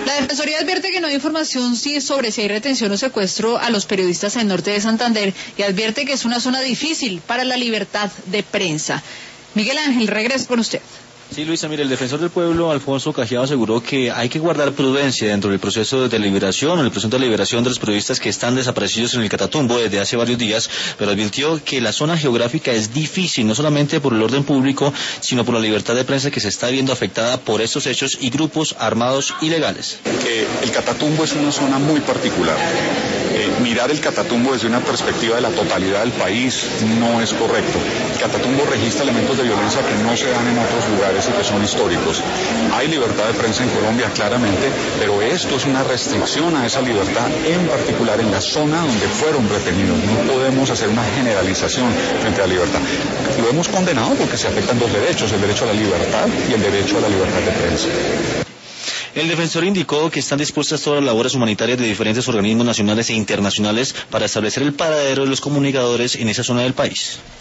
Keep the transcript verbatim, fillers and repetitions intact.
La Defensoría advierte que no hay información si sobre si hay retención o secuestro a los periodistas en el norte de Santander y advierte que es una zona difícil para la libertad de prensa. Miguel Ángel, regreso con usted. Sí, Luisa, mire, el defensor del pueblo, Alfonso Cajiao, aseguró que hay que guardar prudencia dentro del proceso de liberación, o el proceso de liberación de los periodistas que están desaparecidos en el Catatumbo desde hace varios días, pero advirtió que la zona geográfica es difícil, no solamente por el orden público, sino por la libertad de prensa que se está viendo afectada por estos hechos y grupos armados ilegales. Que el Catatumbo es una zona muy particular. Eh, mirar el Catatumbo desde una perspectiva de la totalidad del país no es correcto. El Catatumbo registra elementos de violencia que no se dan en otros lugares y que son históricos. Hay libertad de prensa en Colombia, claramente, pero esto es una restricción a esa libertad, en particular en la zona donde fueron retenidos. No podemos hacer una generalización frente a la libertad. Lo hemos condenado porque se afectan dos derechos, el derecho a la libertad y el derecho a la libertad de prensa. El defensor indicó que están dispuestas todas las labores humanitarias de diferentes organismos nacionales e internacionales para establecer el paradero de los comunicadores en esa zona del país.